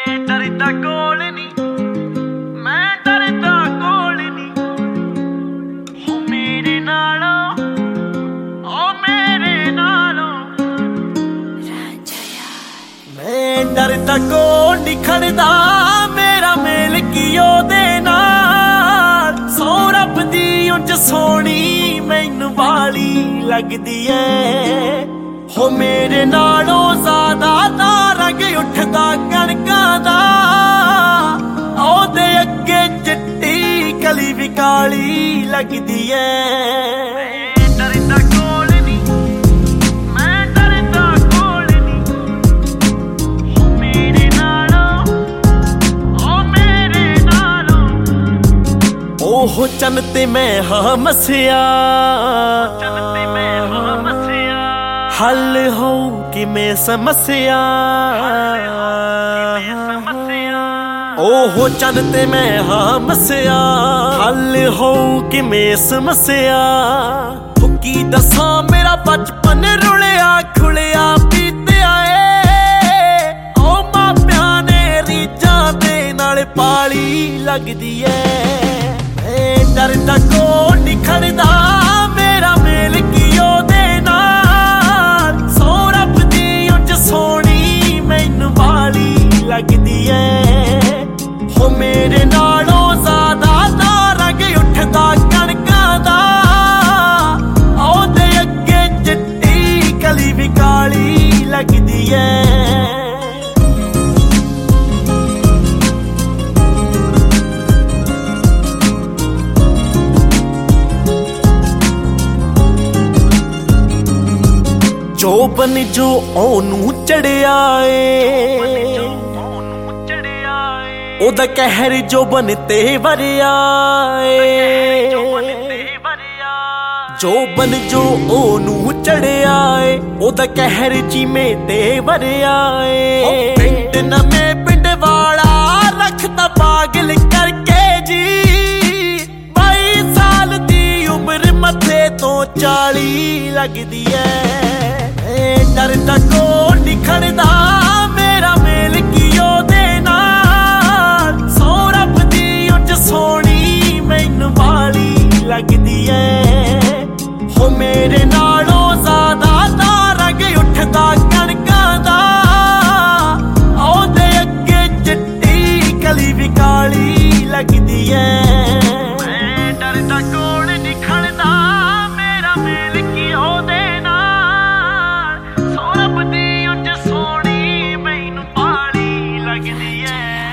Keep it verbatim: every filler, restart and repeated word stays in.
डरदा कोल नी मैं डरदा कोल नी हो मेरे नालों ओ मेरे नालों मैं डरदा कोल नी खड़दा मेरा मेल की ओदे नाल सौ रब दी उंज सोहनी मैनू वाली लगदी ऐ हो मेरे नालों ज़्यादा दा रंग उठदा कणकां दा ओदे अगे चिट्टी कली भी काली लगदी ऐ डरदा कोल नी मैं डरदा कोल नी हो मेरे नालों ओ मेरे नालों ओहो चन्न ते मैं हां मसिया चन्न ते मैं हां मसिया हल हो कि मैं समस्या ओहो चन ते मैं हाँ मसिया हल हो कि मैं समस्या की दसा मेरा बचपन रुलिया खुलिया पीते आए ओ मापिया ने रीझां दे नाल पाली लगदी ऐ डरदा कोल नी खड़दा मेरा मेल की ओदे सोहनी मैनू वाली लगदी ऐ हो मेरे नालों ज़्यादा दा रंग उठदा कणकां दा ओदे अगे चिट्टी कली भी काली लगदी ऐ जो बन जो ओनू चढ़िया ए ओदा कहर जो बन ते वरिया ए जो बन जो ओनू चढ़िया ए ओदा कहर जिमें ते वरिया ए पिंड नवे पिंड वाला रखता पागल करके जी बाई साल दी उम्र मथे तो चाली लगदी ऐ डरदा कोल नी खड़दा मेरा मेल की ओदे नाल सौ रब दी उंज सोहनी मैनू वाली लगदी ऐ हो मेरे नालों ज़्यादा दा रंग उठदा कणकां दा ओदे अगे चिट्टी कली भी काली लगदी ऐ डरदा कोल नी खड़दा मेरा मेल की ओदे सोहनी मैनू वाली लगदी ऐ।